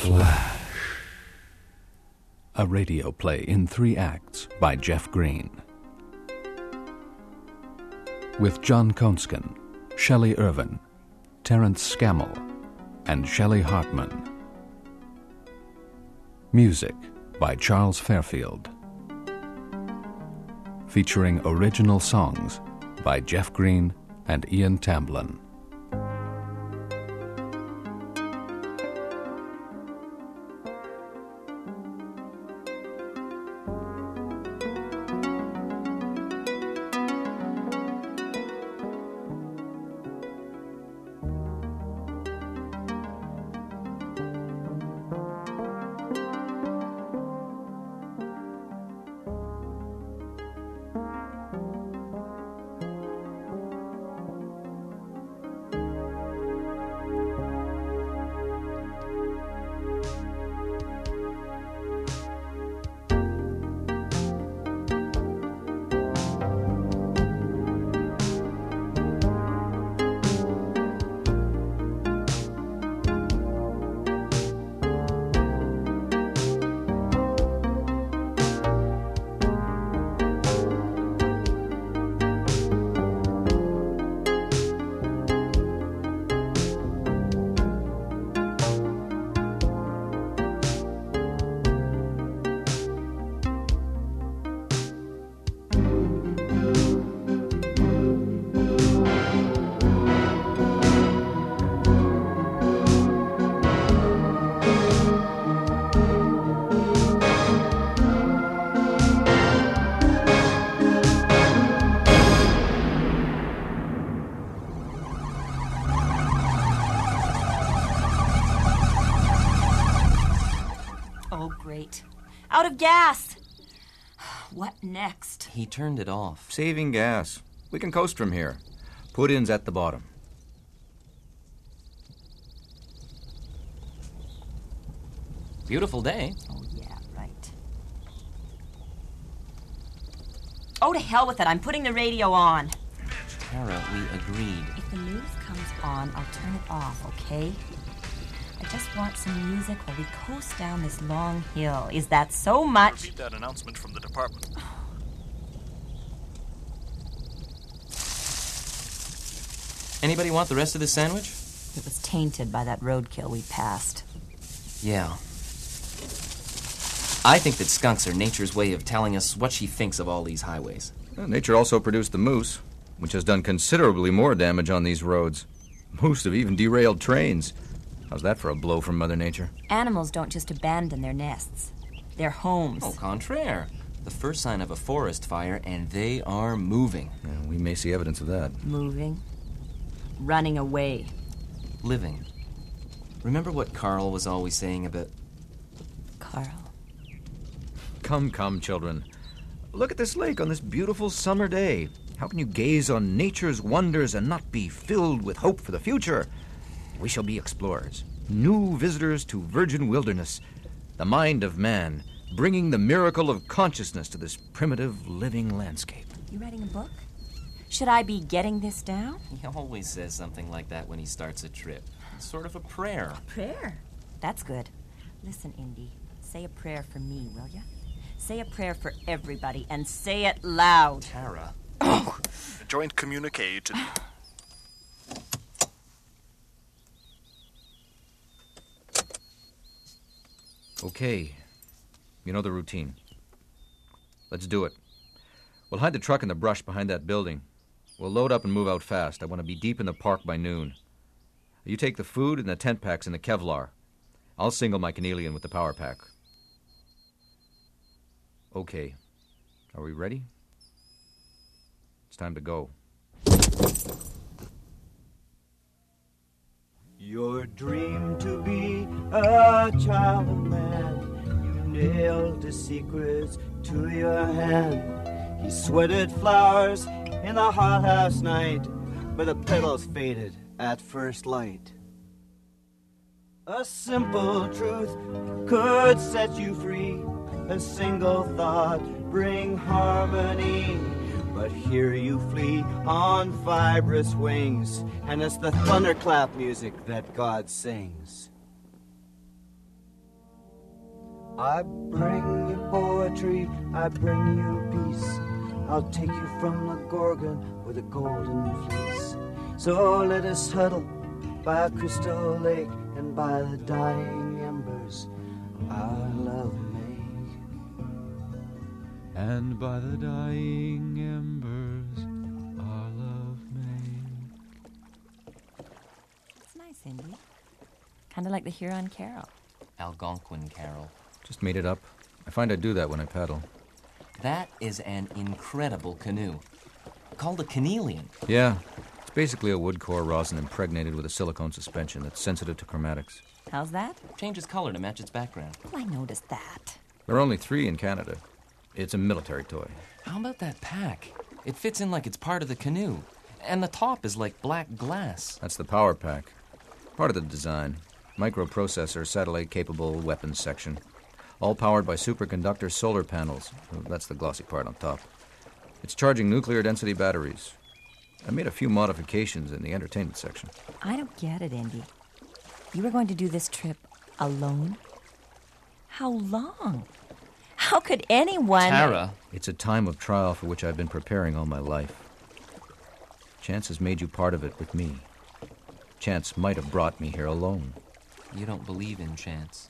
Flash. A radio play in 3 acts by Jeff Green. With John Konskin, Shelley Irvin, Terence Scammell, and Shelley Hartman. Music by Charles Fairfield. Featuring original songs by Jeff Green and Ian Tamblyn. Out of gas. What next? He turned it off. Saving gas. We can coast from here. Put-in's at the bottom. Beautiful day. Oh, yeah, right. Oh, to hell with it. I'm putting the radio on. Tara, we agreed. If the news comes on, I'll turn it off, okay? I just want some music while we coast down this long hill. Is that so much? Repeat that announcement from the department. Anybody want the rest of this sandwich? It was tainted by that roadkill we passed. Yeah. I think that skunks are nature's way of telling us what she thinks of all these highways. Well, nature also produced the moose, which has done considerably more damage on these roads. Moose have even derailed trains. How's that for a blow from Mother Nature? Animals don't just abandon their nests. Their homes. Au contraire. The first sign of a forest fire, and they are moving. Yeah, we may see evidence of that. Moving. Running away. Living. Remember what Carl was always saying about... Carl. Come, children. Look at this lake on this beautiful summer day. How can you gaze on nature's wonders and not be filled with hope for the future? We shall be explorers, new visitors to virgin wilderness, the mind of man, bringing the miracle of consciousness to this primitive living landscape. You writing a book? Should I be getting this down? He always says something like that when he starts a trip. It's sort of a prayer. A prayer? That's good. Listen, Indy, say a prayer for me, will you? Say a prayer for everybody, and say it loud. Tara. Oh! Joint communique to... Okay. You know the routine. Let's do it. We'll hide the truck in the brush behind that building. We'll load up and move out fast. I want to be deep in the park by noon. You take the food and the tent packs in the Kevlar. I'll single my Canelian with the power pack. Okay. Are we ready? It's time to go. Your dream to be a child of man, you nailed his secrets to your hand. He sweated flowers in the hothouse night, but the petals faded at first light. A simple truth could set you free, a single thought bring harmony. But here you flee on fibrous wings, and it's the thunderclap music that God sings. I bring you poetry, I bring you peace. I'll take you from the Gorgon with a golden fleece. So let us huddle by a crystal lake and by the dying embers our love make. And by the dying embers our love make. It's nice, Indy. Kind of like the Huron Carol. Algonquin Carol. Just made it up. I find I do that when I paddle. That is an incredible canoe. Called a Canelian. Yeah. It's basically a wood core rosin impregnated with a silicone suspension that's sensitive to chromatics. How's that? Changes color to match its background. Oh, I noticed that. There are only 3 in Canada. It's a military toy. How about that pack? It fits in like it's part of the canoe. And the top is like black glass. That's the power pack. Part of the design. Microprocessor, satellite-capable weapons section. All powered by superconductor solar panels. That's the glossy part on top. It's charging nuclear density batteries. I made a few modifications in the entertainment section. I don't get it, Indy. You were going to do this trip alone? How long? How could anyone... Tara. It's a time of trial for which I've been preparing all my life. Chance has made you part of it with me. Chance might have brought me here alone. You don't believe in chance.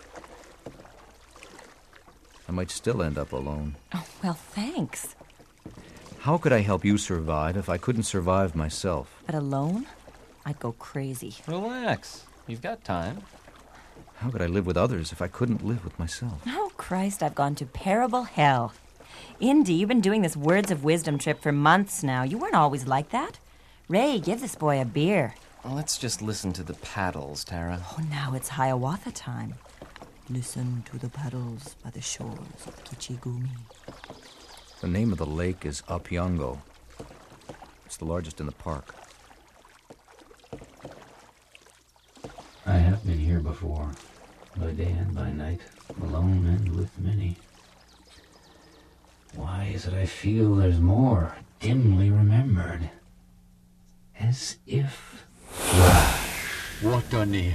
I might still end up alone. Oh, well, thanks. How could I help you survive if I couldn't survive myself? But alone? I'd go crazy. Relax. You've got time. How could I live with others if I couldn't live with myself? Oh, Christ, I've gone to parable hell. Indy, you've been doing this Words of Wisdom trip for months now. You weren't always like that. Ray, give this boy a beer. Well, let's just listen to the paddles, Tara. Oh, now it's Hiawatha time. Listen to the paddles by the shores of Kichigumi. The name of the lake is Apyongo. It's the largest in the park. I have been here before, by day and by night, alone and with many. Why is it I feel there's more, dimly remembered? As if... Watani.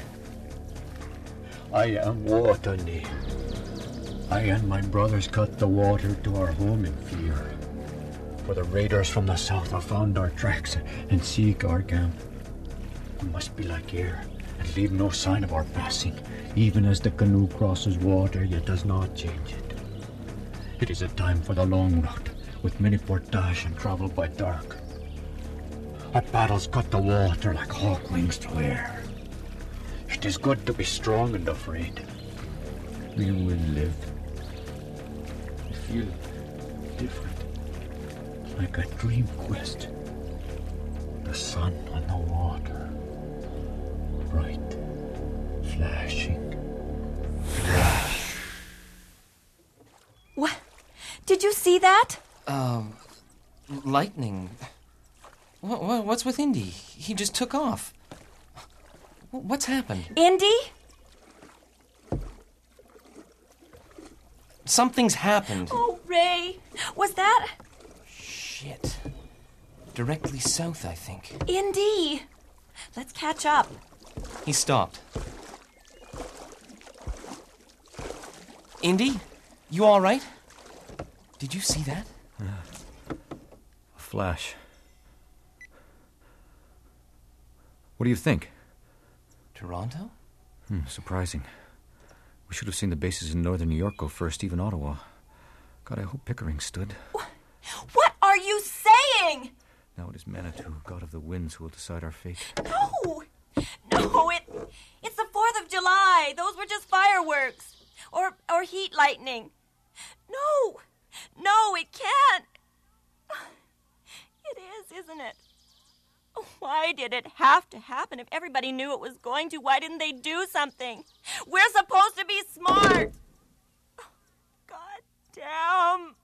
I am Watani. I and my brothers cut the water to our home in fear. For the raiders from the south have found our tracks and seek our camp. We must be like air and leave no sign of our passing, even as the canoe crosses water yet does not change it. It is a time for the long route, with many portage and travel by dark. Our paddles cut the water like hawk wings through air. It is good to be strong and afraid. We will live. I feel different, like a dream quest. The sun on the water, bright, flashing. What? Did you see that? Lightning. What's with Indy? He just took off. What's happened? Indy? Something's happened. Oh, Ray. Was that... Shit. Directly south, I think. Indy? Let's catch up. He stopped. Indy? You all right? Did you see that? A flash. What do you think? Toronto? Surprising. We should have seen the bases in northern New York go first, even Ottawa. God, I hope Pickering stood. What are you saying? Now it is Manitou, god of the winds, who will decide our fate. No, it's the 4th of July. Those were just fireworks. Or heat lightning. No, it can't. It is, isn't it? Why did it have to happen? If everybody knew it was going to, why didn't they do something? We're supposed to be smart. God damn.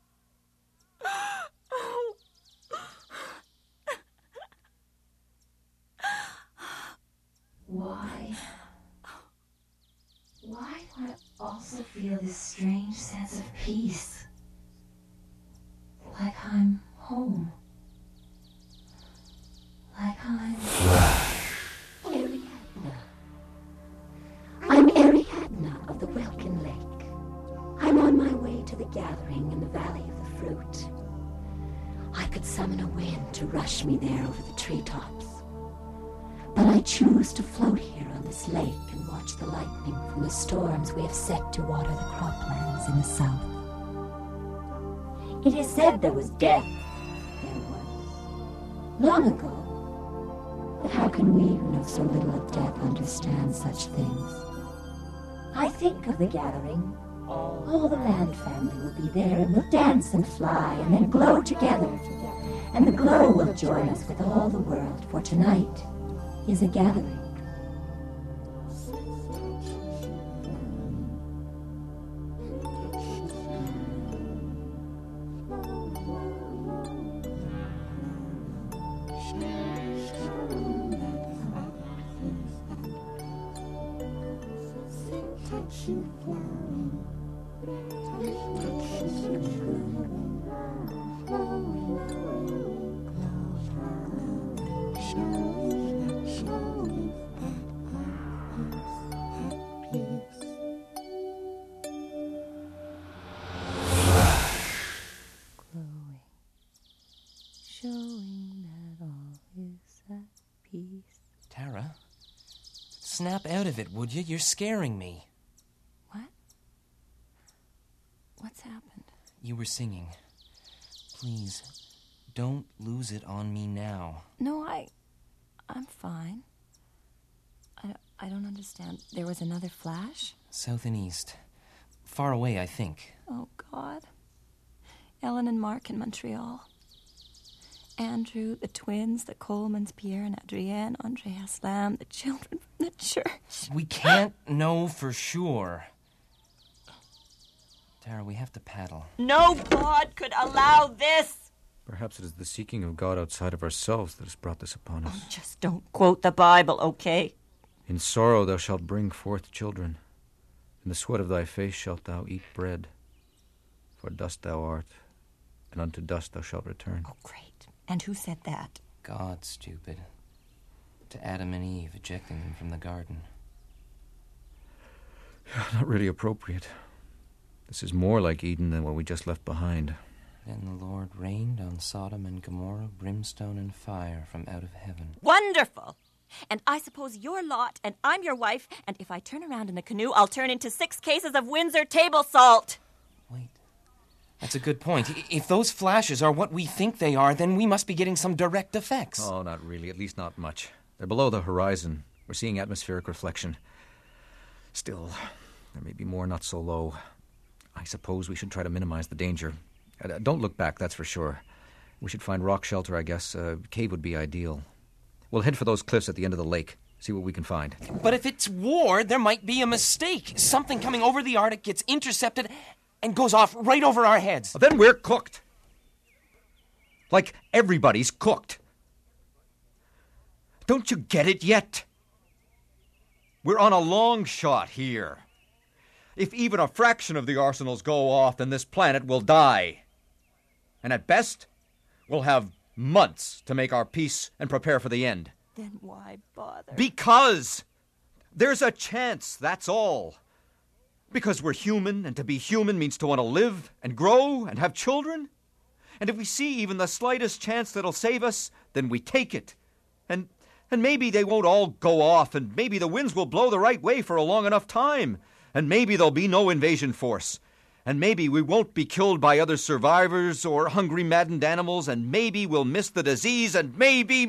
Why do I also feel this strange sense of peace? Like I'm home. Like I'm... Ariadna. I'm Ariadna of the Welkin Lake. the gathering in the Valley of the Fruit. I could summon a wind to rush me there over the treetops. But I choose to float here on this lake and watch the lightning from the storms we have set to water the croplands in the south. It is said there was death. There was. Long ago. But how can we who know so little of death understand such things? I think of the gathering. All the land family will be there and we'll dance and fly and then glow together. And the glow will join us with all the world, for tonight is a gathering. Showing that all is at peace. Tara, snap out of it, would you? You're scaring me. What? What's happened? You were singing. Please, don't lose it on me now. No, I'm fine. I don't understand. There was another flash? South and east. Far away, I think. Oh, God. Ellen and Mark in Montreal. Andrew, the twins, the Colemans, Pierre and Adrienne, Andreas Lamb, the children from the church. We can't know for sure. Tara, we have to paddle. No God could allow this. Perhaps it is the seeking of God outside of ourselves that has brought this upon us. Oh, just don't quote the Bible, okay? In sorrow thou shalt bring forth children. In the sweat of thy face shalt thou eat bread. For dust thou art, and unto dust thou shalt return. Oh, great. And who said that? God, stupid. To Adam and Eve, ejecting them from the garden. Yeah, not really appropriate. This is more like Eden than what we just left behind. Then the Lord rained on Sodom and Gomorrah brimstone and fire from out of heaven. Wonderful! And I suppose you're Lot, and I'm your wife, and if I turn around in the canoe, I'll turn into 6 cases of Windsor table salt. Wait. That's a good point. If those flashes are what we think they are, then we must be getting some direct effects. Oh, not really. At least not much. They're below the horizon. We're seeing atmospheric reflection. Still, there may be more not so low. I suppose we should try to minimize the danger. Don't look back, that's for sure. We should find rock shelter, I guess. A cave would be ideal. We'll head for those cliffs at the end of the lake. See what we can find. But if it's war, there might be a mistake. Something coming over the Arctic gets intercepted and goes off right over our heads. Well, then we're cooked. Like everybody's cooked. Don't you get it yet? We're on a long shot here. If even a fraction of the arsenals go off, then this planet will die. And at best, we'll have months to make our peace and prepare for the end. Then why bother? Because there's a chance, that's all. Because we're human, and to be human means to want to live and grow and have children. And if we see even the slightest chance that'll save us, then we take it. And maybe they won't all go off, and maybe the winds will blow the right way for a long enough time. And maybe there'll be no invasion force. And maybe we won't be killed by other survivors or hungry, maddened animals, and maybe we'll miss the disease, and maybe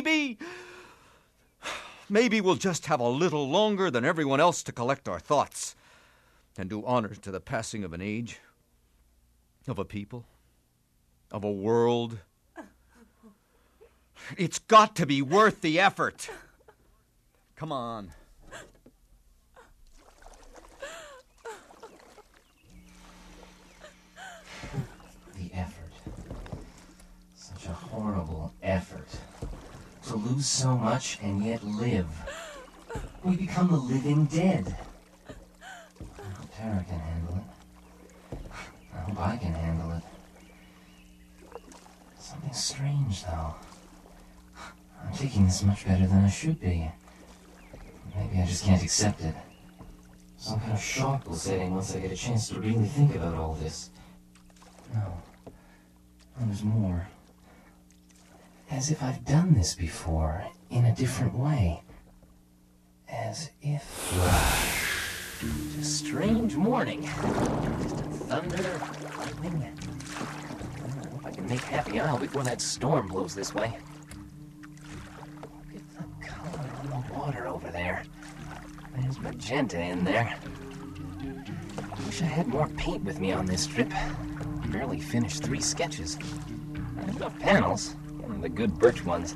we'll just have a little longer than everyone else to collect our thoughts and do honor to the passing of an age, of a people, of a world. It's got to be worth the effort. Come on. The effort. Such a horrible effort. To lose so much and yet live. We become the living dead. I hope Tara can handle it. I hope I can handle it. Something strange, though. I'm taking this much better than I should be. Maybe I just can't accept it. Some kind of shock will set in once I get a chance to really think about all this. There's more. As if I've done this before, in a different way. As if... It's a strange morning. Just thunder, lightning. I hope I can make Happy Isle before that storm blows this way. Look at the color on the water over there. There's magenta in there. I wish I had more paint with me on this trip. I barely finished 3 sketches. I have enough panels, the good birch ones.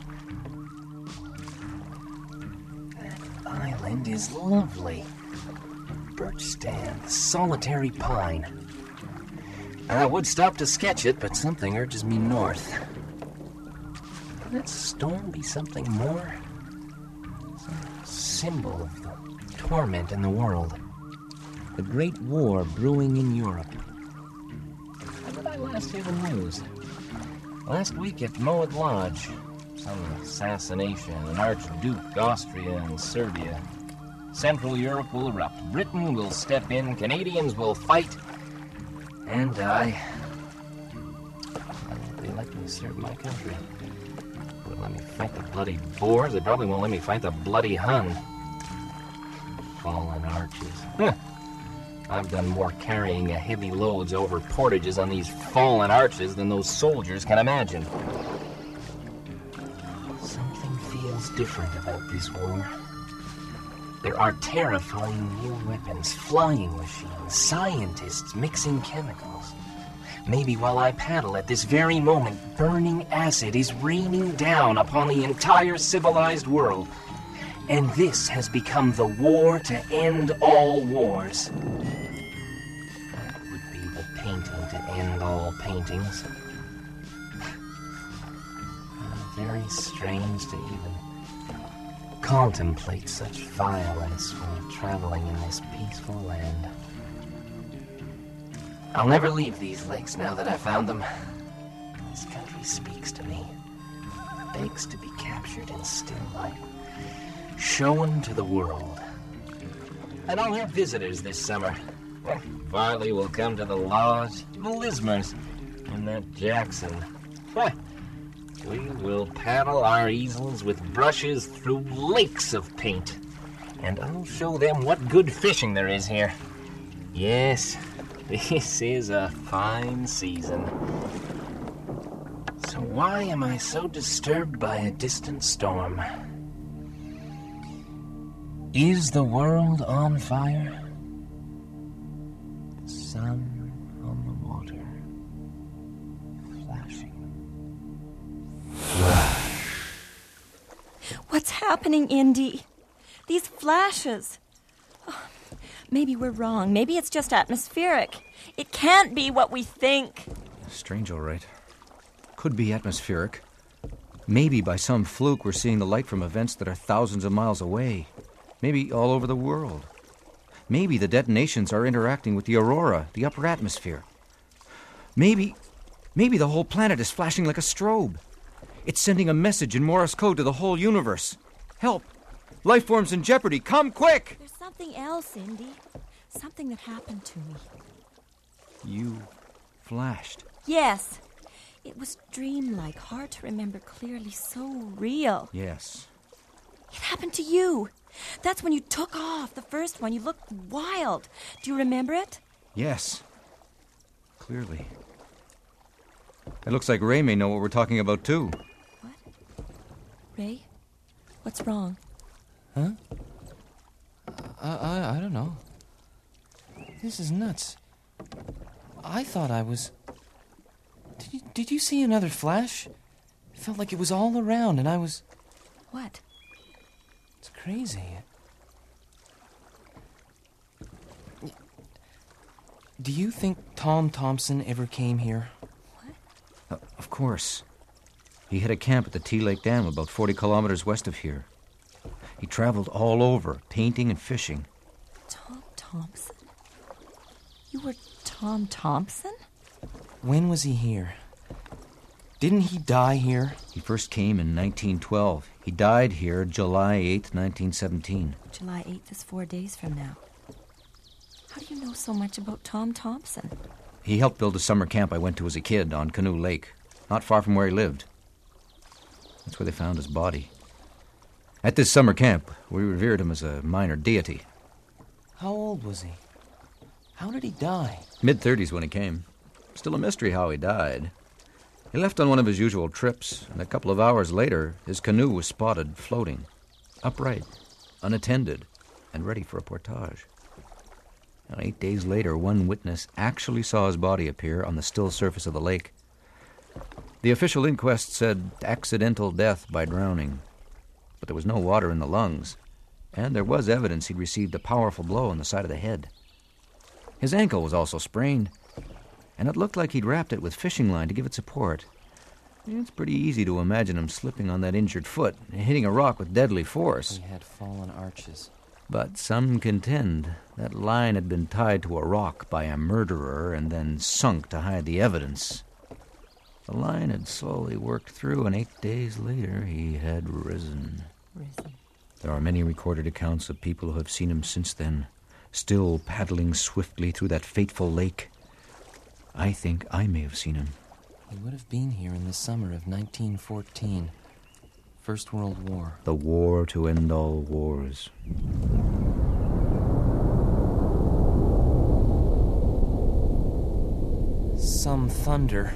That island is lovely. Birch stand, solitary pine. I would stop to sketch it, but something urges me north. Could that storm be something more? Some symbol of the torment in the world. The Great War brewing in Europe. How did I last hear the news? Last week at Moed Lodge. Some assassination, an Archduke, Austria, and Serbia. Central Europe will erupt. Britain will step in. Canadians will fight. And die. They let me serve my country. They won't let me fight the bloody Boers. They probably won't let me fight the bloody Hun. Fallen arches. I've done more carrying heavy loads over portages on these fallen arches than those soldiers can imagine. Something feels different about this war. There are terrifying new weapons, flying machines, scientists mixing chemicals. Maybe while I paddle at this very moment, burning acid is raining down upon the entire civilized world. And this has become the war to end all wars. That would be the painting to end all paintings. Very strange to even contemplate such violence when traveling in this peaceful land. I'll never leave these lakes now that I've found them. This country speaks to me, begs to be captured in still life, shown to the world. And I'll have visitors this summer. Varley will come to the lodge, the Lismers, and that Jackson. We will paddle our easels with brushes through lakes of paint. And I'll show them what good fishing there is here. Yes, this is a fine season. So why am I so disturbed by a distant storm? Is the world on fire? The sun on the water, flashing. What's happening, Indy? These flashes. Oh, maybe we're wrong. Maybe it's just atmospheric. It can't be what we think. Strange, all right. Could be atmospheric. Maybe by some fluke we're seeing the light from events that are thousands of miles away. Maybe all over the world. Maybe the detonations are interacting with the aurora, the upper atmosphere. Maybe the whole planet is flashing like a strobe. It's sending a message in Morse code to the whole universe. Help! Life form's in jeopardy. Come quick! There's something else, Indy. Something that happened to me. You flashed. Yes. It was dreamlike, hard to remember clearly, so real. Yes. It happened to you. That's when you took off, the first one. You looked wild. Do you remember it? Yes. Clearly. It looks like Ray may know what we're talking about, too. What? Ray? What's wrong? Huh? I don't know. This is nuts. I thought I was... Did you see another flash? It felt like it was all around and I was... What? It's crazy. Do you think Tom Thompson ever came here? Of course. He had a camp at the Tea Lake Dam about 40 kilometers west of here. He traveled all over, painting and fishing. Tom Thompson? You were Tom Thompson? When was he here? Didn't he die here? He first came in 1912. He died here July 8th, 1917. July 8th is 4 days from now. How do you know so much about Tom Thompson? He helped build a summer camp I went to as a kid on Canoe Lake. not far from where he lived. That's where they found his body. At this summer camp, we revered him as a minor deity. How old was he? How did he die? Mid-30s when he came. Still a mystery how he died. He left on one of his usual trips, and a couple of hours later, his canoe was spotted floating, upright, unattended, and ready for a portage. Now, 8 days later, one witness actually saw his body appear on the still surface of the lake. The official inquest said accidental death by drowning, but there was no water in the lungs, and there was evidence he'd received a powerful blow on the side of the head. His ankle was also sprained, and it looked like he'd wrapped it with fishing line to give it support. It's pretty easy to imagine him slipping on that injured foot and hitting a rock with deadly force. He had fallen arches. But some contend that line had been tied to a rock by a murderer and then sunk to hide the evidence. The line had slowly worked through, and 8 days later he had risen. There are many recorded accounts of people who have seen him since then, still paddling swiftly through that fateful lake. I think I may have seen him. He would have been here in the summer of 1914. First World War. The war to end all wars. Some thunder.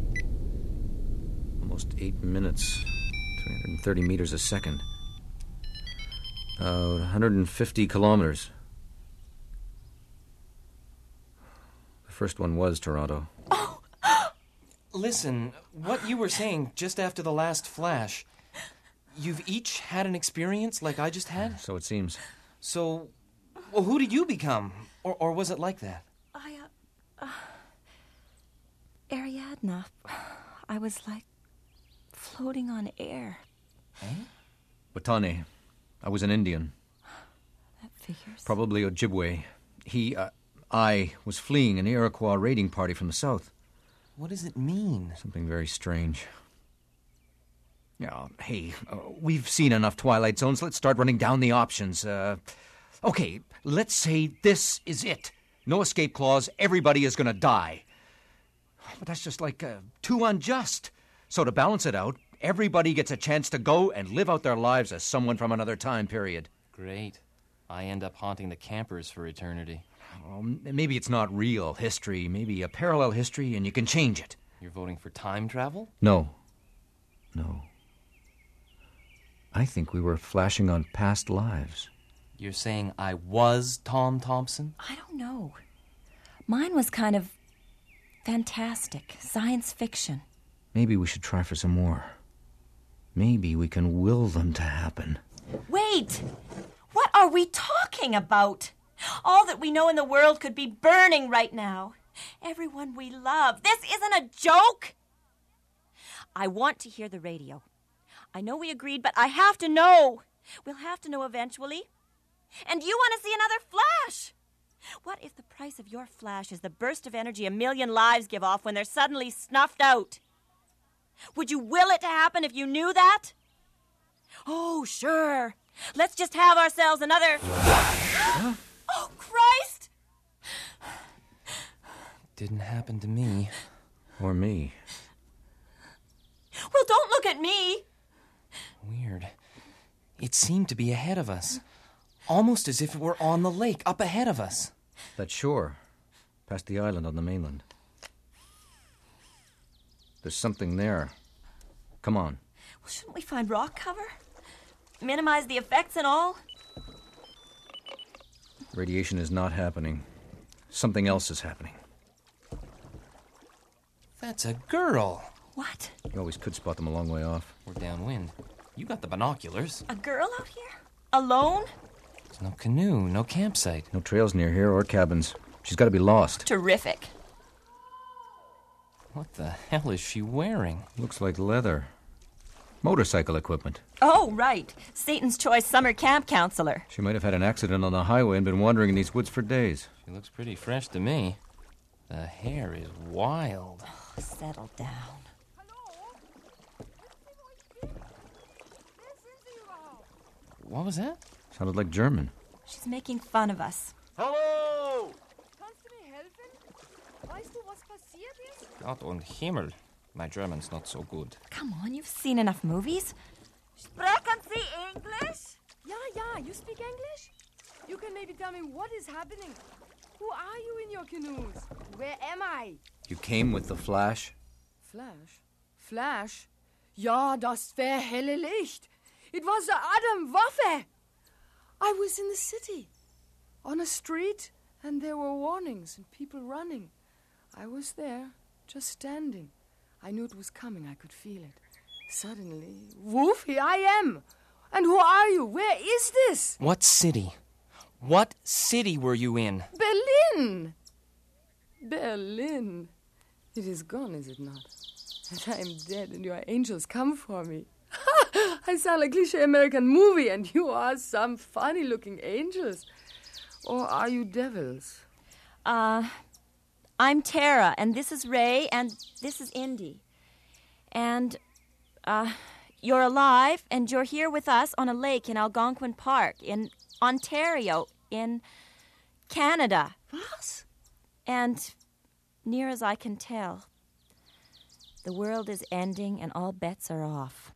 Almost 8 minutes. 330 meters a second. 150 kilometers. The first one was Toronto. Oh. Listen, what you were saying just after the last flash. You've each had an experience like I just had? So it seems. So, well, who did you become? Or was it like that? Ariadna. I was like floating on air. Eh? Watane. I was an Indian. That figures. Probably Ojibwe. I was fleeing an Iroquois raiding party from the south. What does it mean? Something very strange. Yeah, hey, we've seen enough Twilight Zones. Let's start running down the options. Okay, let's say this is it. No escape clause. Everybody is going to die. But that's just like too unjust. So to balance it out, everybody gets a chance to go and live out their lives as someone from another time period. Great. I end up haunting the campers for eternity. Well, maybe it's not real history. Maybe a parallel history, and you can change it. You're voting for time travel? No. I think we were flashing on past lives. You're saying I was Tom Thompson? I don't know. Mine was kind of fantastic, science fiction. Maybe we should try for some more. Maybe we can will them to happen. Wait! What are we talking about? All that we know in the world could be burning right now. Everyone we love. This isn't a joke! I want to hear the radio. I know we agreed, but I have to know. We'll have to know eventually. And you want to see another flash? What if the price of your flash is the burst of energy a million lives give off when they're suddenly snuffed out? Would you will it to happen if you knew that? Oh, sure. Let's just have ourselves another... Huh? Oh, Christ! Didn't happen to me. Or me. Well, don't look at me. Weird. It seemed to be ahead of us. Almost as if it were on the lake, up ahead of us. That shore, past the island on the mainland. There's something there. Come on. Well, shouldn't we find rock cover? Minimize the effects and all? Radiation is not happening. Something else is happening. That's a girl. What? You always could spot them a long way off. We're downwind. You got the binoculars. A girl out here? Alone? There's no canoe, no campsite. No trails near here or cabins. She's got to be lost. Terrific. What the hell is she wearing? Looks like leather. Motorcycle equipment. Oh, right. Satan's Choice summer camp counselor. She might have had an accident on the highway and been wandering in these woods for days. She looks pretty fresh to me. The hair is wild. Oh, settle down. What was that? Sounded like German. She's making fun of us. Hallo! Kannst du mir helfen? Weißt du, was passiert ist? Gott und Himmel. My German's not so good. Come on, you've seen enough movies. Sprechen Sie English? Yeah, you speak English? You can maybe tell me what is happening. Who are you in your canoes? Where am I? You came with the Flash? Flash? Flash? Ja, das helle Licht. It was the Adam Waffe. I was in the city, on a street, and there were warnings and people running. I was there, just standing. I knew it was coming. I could feel it. Suddenly, woof, here I am. And who are you? Where is this? What city? What city were you in? Berlin. Berlin. It is gone, is it not? And I am dead, and your angels come for me. I sound like a cliché American movie, and you are some funny-looking angels. Or are you devils? I'm Tara, and this is Ray, and this is Indy. And, you're alive, and you're here with us on a lake in Algonquin Park, in Ontario, in Canada. Was? And, near as I can tell, the world is ending and all bets are off.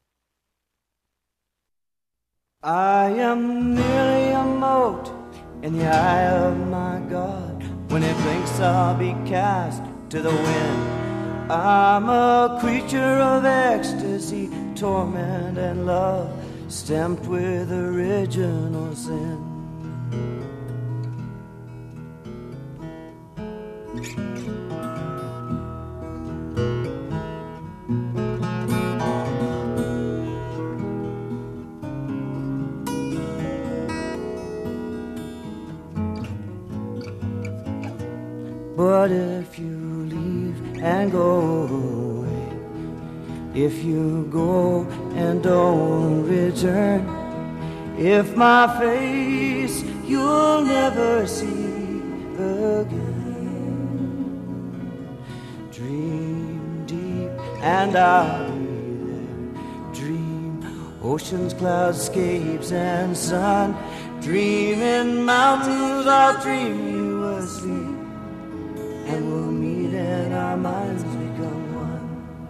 I am merely a mote in the eye of my God. When it blinks, I'll be cast to the wind. I'm a creature of ecstasy, torment and love, stamped with original sin. But if you leave and go away, if you go and don't return, if my face you'll never see again, dream deep and I'll be there. Dream oceans, clouds, escapes and sun. Dream in mountains, I'll dream you asleep. And we'll meet and our minds become one.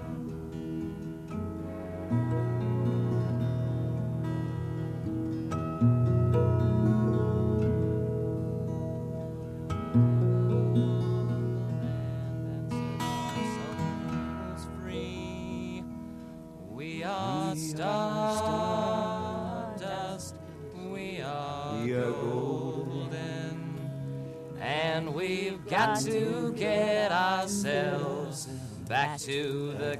We are stardust, we are golden, and we've got to get ourselves back to the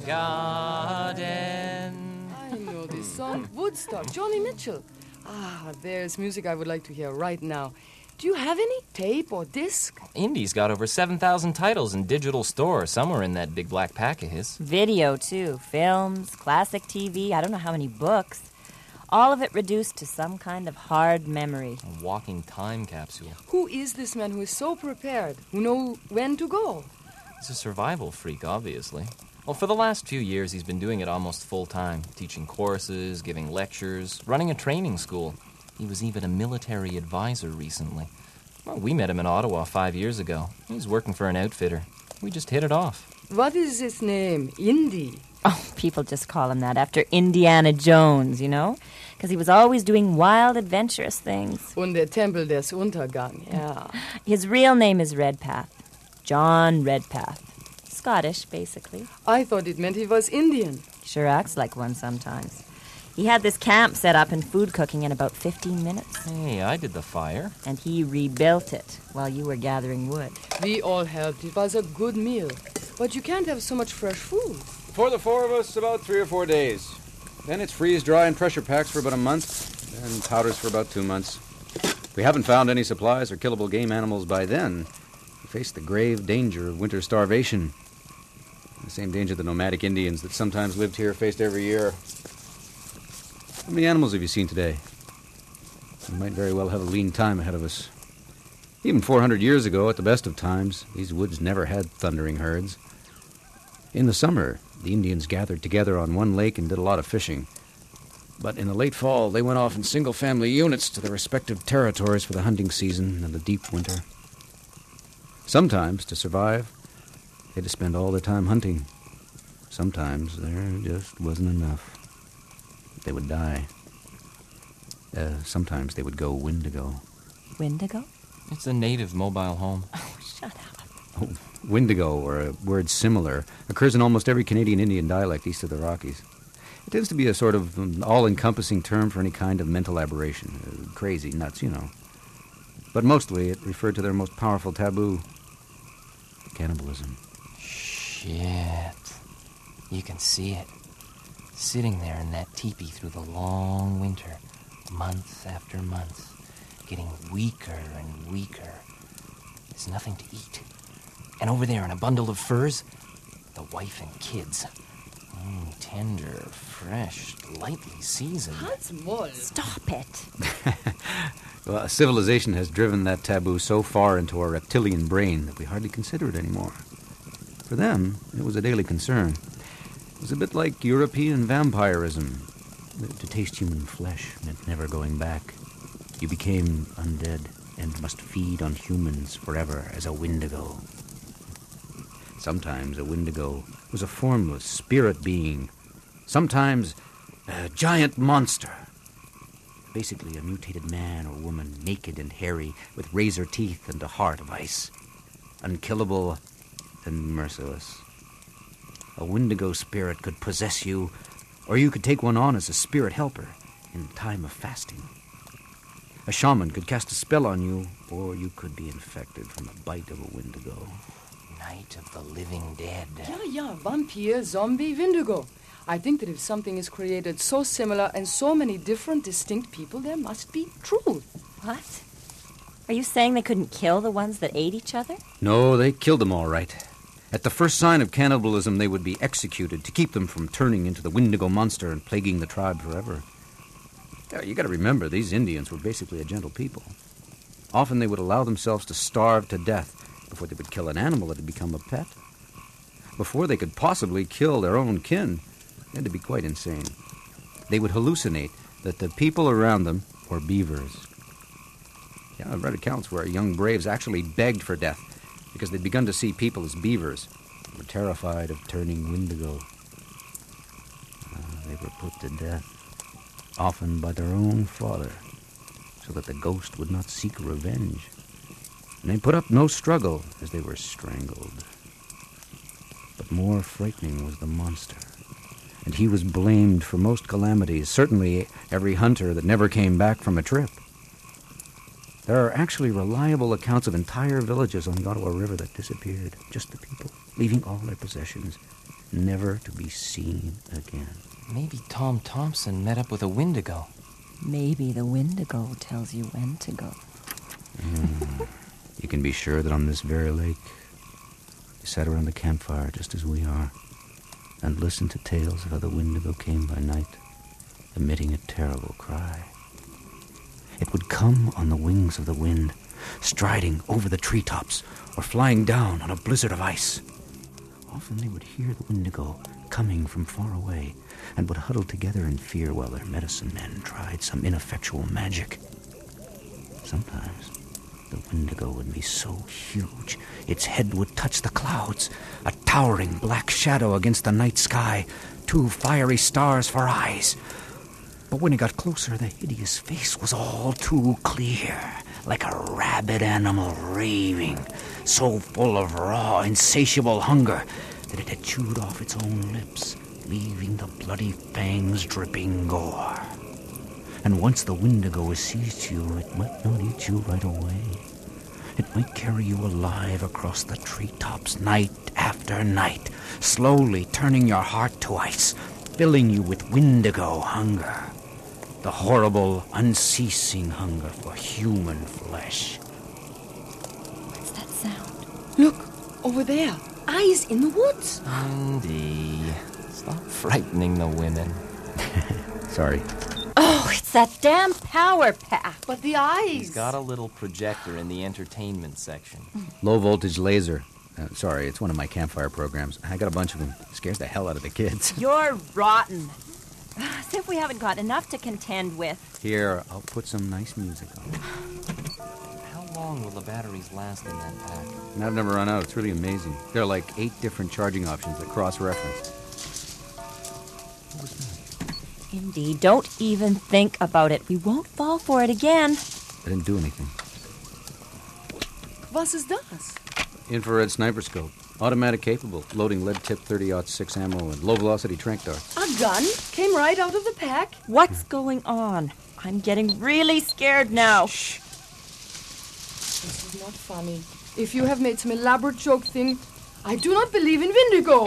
garden. I know this song. Woodstock, Joni Mitchell. There's music I would like to hear right now. Do you have any tape or disc? Indy's got over 7,000 titles in digital store somewhere in that big black pack of his. Video, too. Films, classic TV, I don't know how many books. All of it reduced to some kind of hard memory. A walking time capsule. Who is this man who is so prepared, who knows when to go? He's a survival freak, obviously. Well, for the last few years, he's been doing it almost full-time, teaching courses, giving lectures, running a training school. He was even a military advisor recently. Well, we met him in Ottawa 5 years ago. He was working for an outfitter. We just hit it off. What is his name? Indy? Oh, people just call him that after Indiana Jones, you know? Because he was always doing wild, adventurous things. Und der Tempel des Untergang, yeah. His real name is Redpath. John Redpath. Scottish, basically. I thought it meant he was Indian. Sure acts like one sometimes. He had this camp set up and food cooking in about 15 minutes. Hey, I did the fire. And he rebuilt it while you were gathering wood. We all helped. It was a good meal. But you can't have so much fresh food. For the four of us, about 3 or 4 days. Then it's freeze-dry and pressure packs for about a month, and powders for about 2 months. If we haven't found any supplies or killable game animals by then, we face the grave danger of winter starvation. The same danger the nomadic Indians that sometimes lived here faced every year. How many animals have you seen today? We might very well have a lean time ahead of us. Even 400 years ago, at the best of times, these woods never had thundering herds. In the summer, the Indians gathered together on one lake and did a lot of fishing. But in the late fall, they went off in single-family units to their respective territories for the hunting season and the deep winter. Sometimes, to survive, they had to spend all their time hunting. Sometimes there just wasn't enough. They would die. Sometimes they would go Wendigo. Wendigo? It's a native mobile home. Oh, shut up. Oh, Wendigo, or a word similar, occurs in almost every Canadian Indian dialect east of the Rockies. It tends to be a sort of all-encompassing term for any kind of mental aberration. Crazy, nuts, you know. But mostly it referred to their most powerful taboo, cannibalism. Shit. You can see it. Sitting there in that teepee through the long winter, month after month, getting weaker and weaker. There's nothing to eat. And over there in a bundle of furs, the wife and kids. Tender, fresh, lightly seasoned. Stop it. Well, civilization has driven that taboo so far into our reptilian brain that we hardly consider it anymore. For them, it was a daily concern. It was a bit like European vampirism. To taste human flesh meant never going back. You became undead and must feed on humans forever as a Wendigo. Sometimes a Wendigo was a formless spirit being. Sometimes a giant monster. Basically a mutated man or woman, naked and hairy, with razor teeth and a heart of ice. Unkillable and merciless. A Wendigo spirit could possess you, or you could take one on as a spirit helper in time of fasting. A shaman could cast a spell on you, or you could be infected from the bite of a Wendigo. Night of the Living Dead. Yeah, vampire, zombie, Wendigo. I think that if something is created so similar and so many different, distinct people, there must be truth. What? Are you saying they couldn't kill the ones that ate each other? No, they killed them all right. At the first sign of cannibalism, they would be executed to keep them from turning into the Wendigo monster and plaguing the tribe forever. Yeah, you got to remember, these Indians were basically a gentle people. Often they would allow themselves to starve to death before they would kill an animal that had become a pet. Before they could possibly kill their own kin, they had to be quite insane. They would hallucinate that the people around them were beavers. Yeah, I've read accounts where young braves actually begged for death because they'd begun to see people as beavers and were terrified of turning Wendigo. They were put to death, often by their own father, so that the ghost would not seek revenge. And they put up no struggle as they were strangled. But more frightening was the monster, and he was blamed for most calamities, certainly every hunter that never came back from a trip. There are actually reliable accounts of entire villages on the Ottawa River that disappeared, just the people, leaving all their possessions, never to be seen again. Maybe Tom Thompson met up with a Wendigo. Maybe the Wendigo tells you when to go. You can be sure that on this very lake, they sat around the campfire just as we are, and listened to tales of how the Wendigo came by night, emitting a terrible cry. It would come on the wings of the wind, striding over the treetops, or flying down on a blizzard of ice. Often they would hear the Wendigo coming from far away, and would huddle together in fear while their medicine men tried some ineffectual magic. Sometimes the Wendigo would be so huge, its head would touch the clouds, a towering black shadow against the night sky, 2 fiery stars for eyes. But when it got closer, the hideous face was all too clear, like a rabid animal raving, so full of raw, insatiable hunger that it had chewed off its own lips, leaving the bloody fangs dripping gore. And once the Wendigo has seized you, it might not eat you right away. It might carry you alive across the treetops night after night, slowly turning your heart to ice, filling you with Wendigo hunger. The horrible, unceasing hunger for human flesh. What's that sound? Look, over there. Eyes in the woods. Andy, stop frightening the women. Sorry. Oh, it's that damn power pack. But the eyes. He's got a little projector in the entertainment section. Low-voltage laser. Sorry, it's one of my campfire programs. I got a bunch of them. It scares the hell out of the kids. You're rotten. As if we haven't got enough to contend with. Here, I'll put some nice music on. How long will the batteries last in that pack? And I've never run out. It's really amazing. There are like 8 different charging options that cross-reference. Indy, don't even think about it. We won't fall for it again. I didn't do anything. Was ist das? Infrared sniper scope. Automatic capable. Loading lead-tipped 30-06 ammo and low-velocity tranq darts. A gun? Came right out of the pack? What's going on? I'm getting really scared now. Shh. This is not funny. If you have made some elaborate joke thing, I do not believe in Windigo.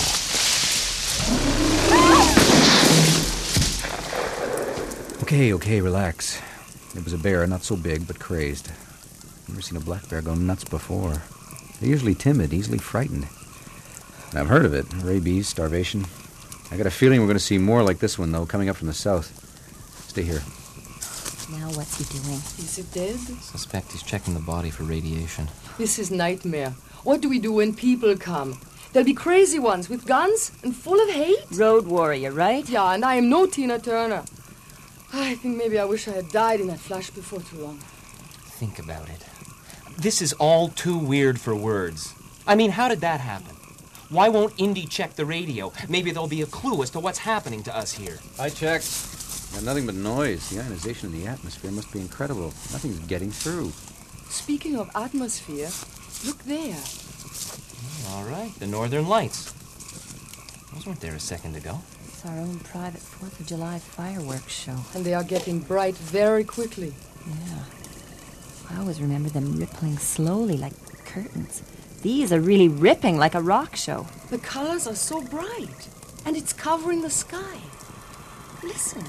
Okay, relax. It was a bear, not so big, but crazed. Never seen a black bear go nuts before. They're usually timid, easily frightened. And I've heard of it. Rabies, starvation. I got a feeling we're going to see more like this one, though, coming up from the south. Stay here. Now what's he doing? Is it dead? Suspect he's checking the body for radiation. This is nightmare. What do we do when people come? There'll be crazy ones with guns and full of hate? Road warrior, right? Yeah, and I am no Tina Turner. I think maybe I wish I had died in that flash before too long. Think about it. This is all too weird for words. I mean, how did that happen? Why won't Indy check the radio? Maybe there'll be a clue as to what's happening to us here. I checked. Got nothing but noise. The ionization in the atmosphere must be incredible. Nothing's getting through. Speaking of atmosphere, look there. All right, the Northern Lights. Those weren't there a second ago. It's our own private 4th of July fireworks show. And they are getting bright very quickly. Yeah. I always remember them rippling slowly like curtains. These are really ripping like a rock show. The colors are so bright, and it's covering the sky. Listen.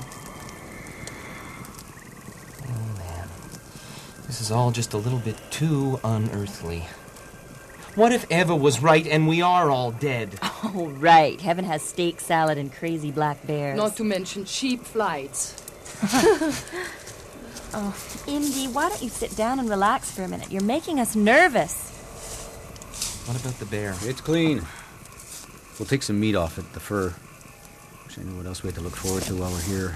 Oh, man. This is all just a little bit too unearthly. What if Eva was right and we are all dead? Oh, right. Heaven has steak salad and crazy black bears. Not to mention cheap flights. Oh, Indy, why don't you sit down and relax for a minute? You're making us nervous. What about the bear? It's clean. We'll take some meat off it, the fur. Wish I knew what else we had to look forward to while we're here.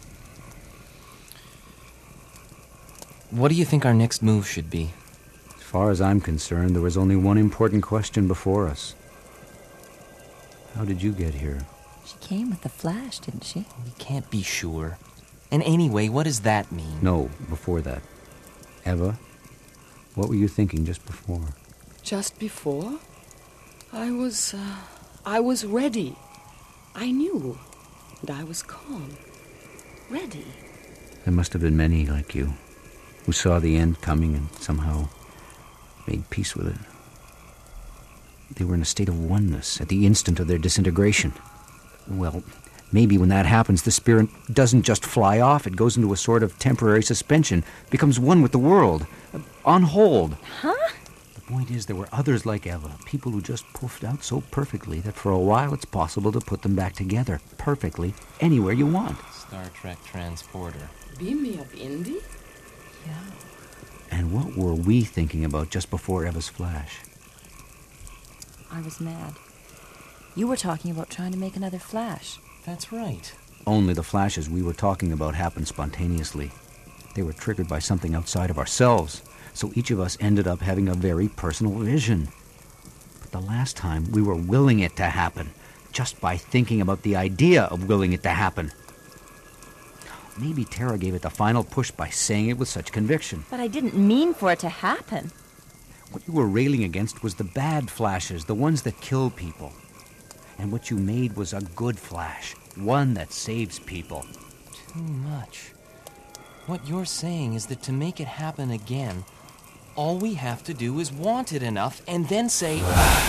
What do you think our next move should be? As far as I'm concerned, there was only one important question before us. How did you get here? She came with the flash, didn't she? We can't be sure. And anyway, what does that mean? No, before that. Eva, what were you thinking just before? Just before? I was ready. I knew. And I was calm. Ready. There must have been many like you, who saw the end coming and somehow made peace with it. They were in a state of oneness at the instant of their disintegration. Well, maybe when that happens, the spirit doesn't just fly off. It goes into a sort of temporary suspension, becomes one with the world, on hold. Huh? The point is, there were others like Eva, people who just poofed out so perfectly that for a while it's possible to put them back together, perfectly, anywhere you want. Star Trek transporter. Beam me up, Indy? Yeah. And what were we thinking about just before Eva's flash? I was mad. You were talking about trying to make another flash. That's right. Only the flashes we were talking about happened spontaneously. They were triggered by something outside of ourselves, so each of us ended up having a very personal vision. But the last time, we were willing it to happen, just by thinking about the idea of willing it to happen. Maybe Tara gave it the final push by saying it with such conviction. But I didn't mean for it to happen. What you were railing against was the bad flashes, the ones that kill people. And what you made was a good flash, one that saves people. Too much. What you're saying is that to make it happen again, all we have to do is want it enough and then say...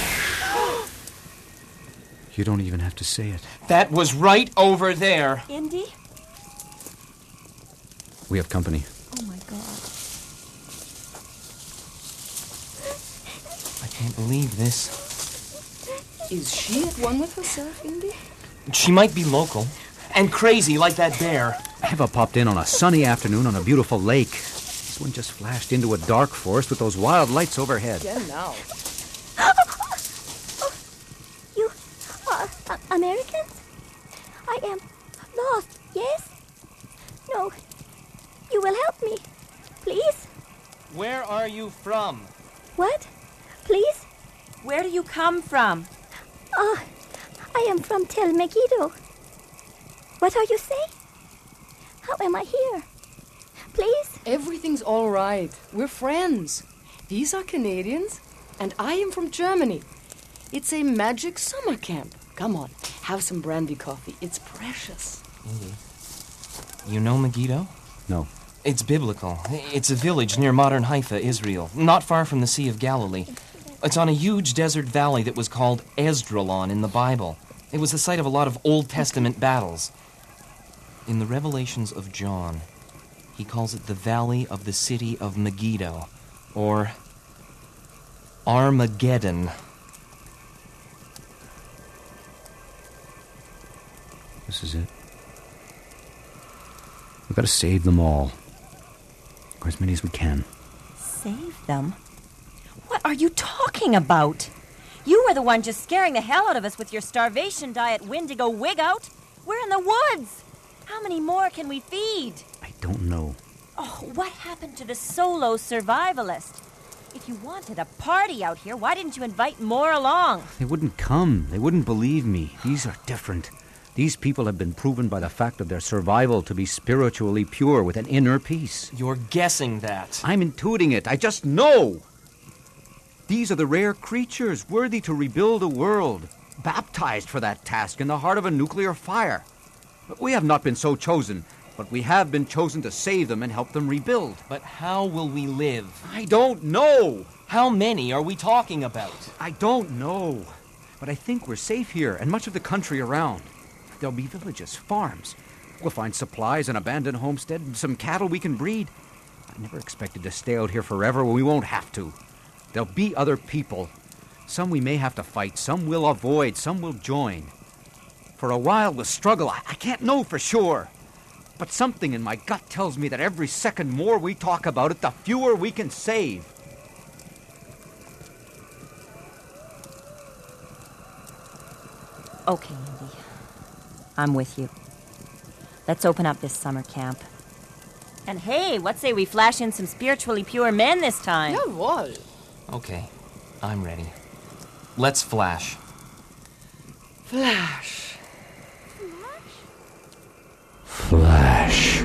You don't even have to say it. That was right over there. Indy? We have company. Oh, my God. I can't believe this. Is she at one with herself, Indy? She might be local. And crazy like that bear. Eva popped in on a sunny afternoon on a beautiful lake. This one just flashed into a dark forest with those wild lights overhead. Again now. You are Americans? I am lost, yes? No. You will help me, please? Where are you from? What? Please? Where do you come from? I am from Tel Megiddo. What are you saying? How am I here? Please? Everything's all right. We're friends. These are Canadians, and I am from Germany. It's a magic summer camp. Come on, have some brandy coffee. It's precious. You know Megiddo? No. It's biblical. It's a village near modern Haifa, Israel, not far from the Sea of Galilee. It's on a huge desert valley that was called Esdraelon in the Bible. It was the site of a lot of Old Testament battles. In the Revelations of John, he calls it the Valley of the City of Megiddo, or Armageddon. This is it. We've got to save them all. Or as many as we can. Save them? What are you talking about? You were the one just scaring the hell out of us with your starvation diet Wendigo wig out. We're in the woods. How many more can we feed? I don't know. Oh, what happened to the solo survivalist? If you wanted a party out here, why didn't you invite more along? They wouldn't come. They wouldn't believe me. These are different. These people have been proven by the fact of their survival to be spiritually pure with an inner peace. You're guessing that. I'm intuiting it. I just know. These are the rare creatures worthy to rebuild a world, baptized for that task in the heart of a nuclear fire. But we have not been so chosen, but we have been chosen to save them and help them rebuild. But how will we live? I don't know. How many are we talking about? I don't know. But I think we're safe here and much of the country around. There'll be villages, farms. We'll find supplies, an abandoned homestead, and some cattle we can breed. I never expected to stay out here forever when we won't have to. There'll be other people. Some we may have to fight, some we'll avoid, some we'll join. For a while we'll struggle. I can't know for sure. But something in my gut tells me that every second more we talk about it, the fewer we can save. Okay, Andy. I'm with you. Let's open up this summer camp. And hey, what say we flash in some spiritually pure men this time? Jawohl. Okay, I'm ready. Let's flash. Flash. Flash.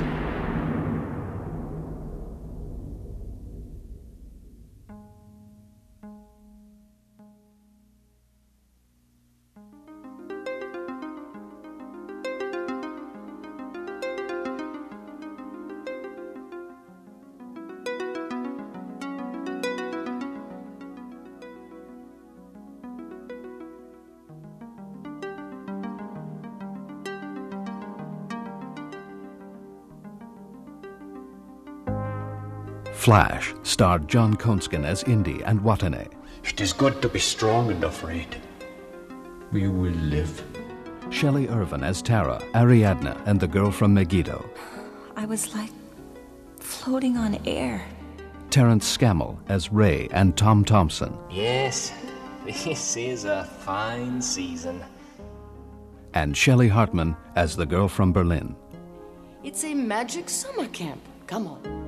Flash starred John Konskin as Indy and Watanabe. It is good to be strong and afraid. We will live. Shelley Irvin as Tara, Ariadne, and the girl from Megiddo. I was like floating on air. Terence Scammell as Ray and Tom Thompson. Yes, this is a fine season. And Shelley Hartman as the girl from Berlin. It's a magic summer camp. Come on.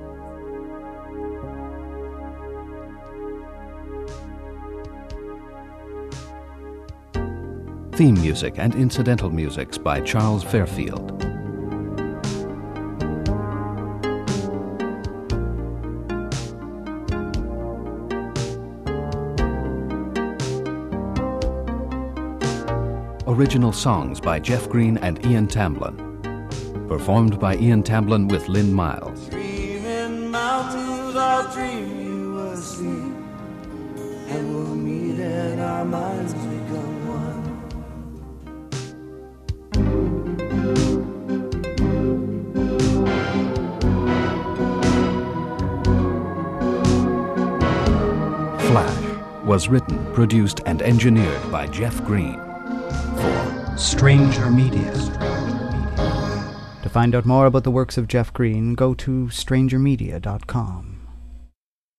Theme music and incidental musics by Charles Fairfield. Original songs by Jeff Green and Ian Tamblyn. Performed by Ian Tamblyn with Lynn Miles. Dreaming mountains, I'll dream you asleep, and we'll meet and our minds become one. Flash was written, produced, and engineered by Jeff Green for Stranger Media. To find out more about the works of Jeff Green, go to strangermedia.com.